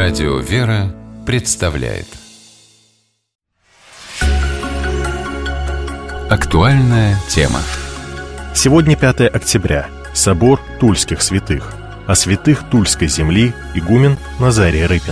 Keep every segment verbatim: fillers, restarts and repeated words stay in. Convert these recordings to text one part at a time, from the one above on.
Радио «Вера» представляет актуальная тема. Сегодня пятое октября. Собор Тульских святых. О святых Тульской земли игумен Назарий Рыпин.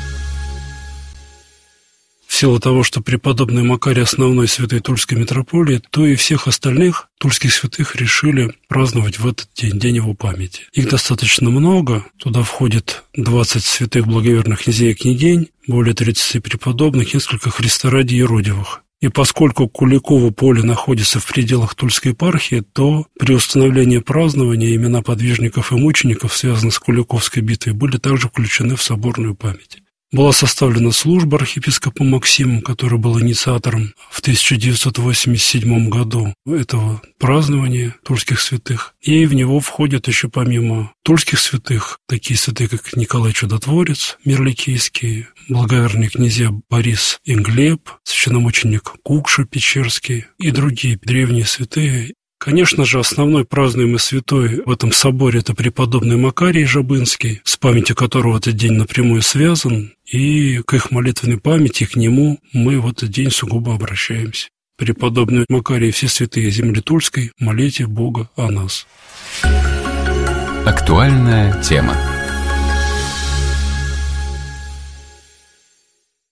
В силу того, что преподобный Макарий основной святой Тульской митрополии, то и всех остальных тульских святых решили праздновать в этот день, день его памяти. Их достаточно много, туда входит двадцать святых благоверных князей и княгинь, более тридцати преподобных, несколько Христа ради юродивых. И поскольку Куликово поле находится в пределах Тульской епархии, то при установлении празднования имена подвижников и мучеников, связанных с Куликовской битвой, были также включены в соборную память. Была составлена служба архиепископом Максимом, который был инициатором в тысяча девятьсот восемьдесят седьмом году этого празднования тульских святых. И в него входят еще помимо тульских святых такие святые, как Николай Чудотворец, Мирликийский, благоверные князья Борис и Глеб, священномученик Кукша Печерский и другие древние святые. Конечно же, основной празднуемый святой в этом соборе – это преподобный Макарий Жабынский, с памятью которого этот день напрямую связан, и к их молитвенной памяти, к нему мы в этот день сугубо обращаемся. Преподобный Макарий и все святые земли Тульской, молите Бога о нас. Актуальная тема.